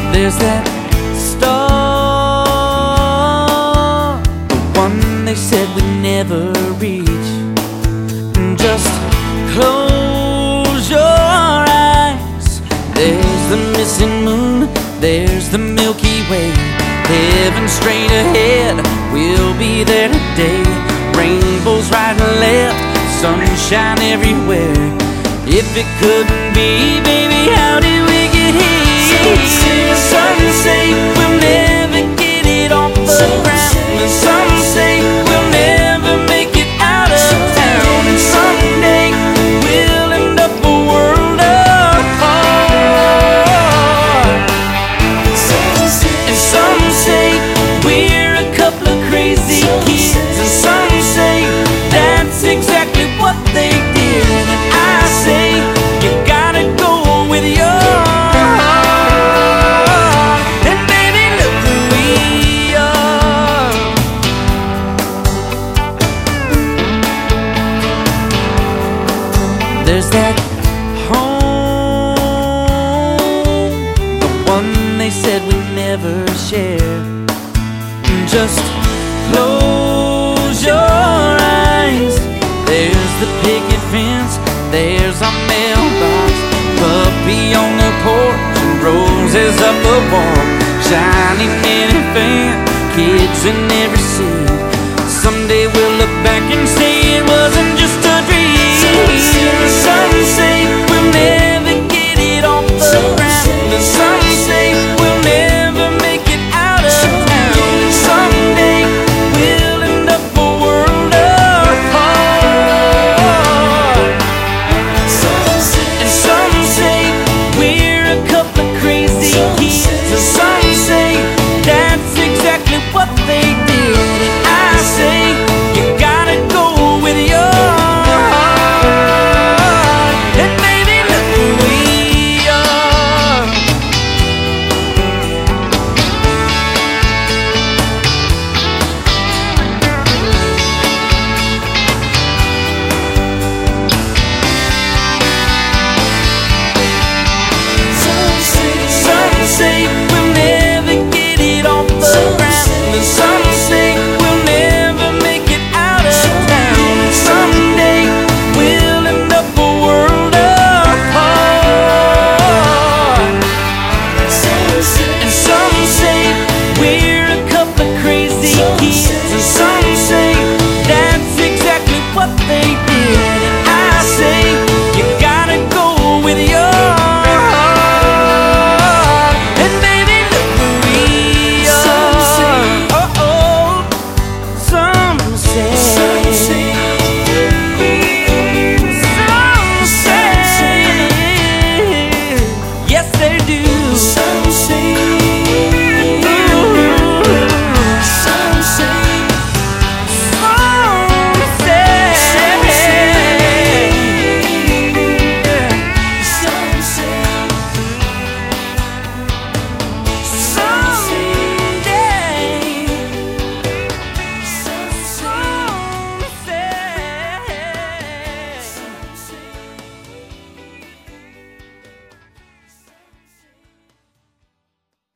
There's that star, the one they said we'd never reach. Just close your eyes. There's the missing moon, there's the Milky Way. Heaven straight ahead, we'll be there today. Rainbows right and left, sunshine everywhere. If it couldn't be, baby, how did we get here? Some say we'll never get it off the ground, and some say we'll never make it out of town, and someday we'll end up a world apart. And some say we're a couple of crazy kids, and some say that's exactly what they did. And I say you gotta go with your heart. And baby, look who we are. There's that home, the one they said we'd never share. Just close your eyes. There's the picket fence, there's our mailbox, puppy on the porch, and roses up the wall. Shining in a fan, kids in every seat. Someday we'll look back and say it wasn't just a dream. Some say we'll never get it off the ground, and some say we'll never make it out of town, and someday we'll end up a world apart. And some say we're a couple of crazy kids, and some say that's exactly what they did. And I say you gotta go with your heart. And baby, look who we are. Some say we'll never get it off the ground, and some say we'll never make it out of town, and someday we'll end up a world apart. And some say we're a couple of crazy kids, and some say that's exactly what they did. And I say you gotta go with your heart. And baby, look who we are. Oh, some say, yes they do. Some say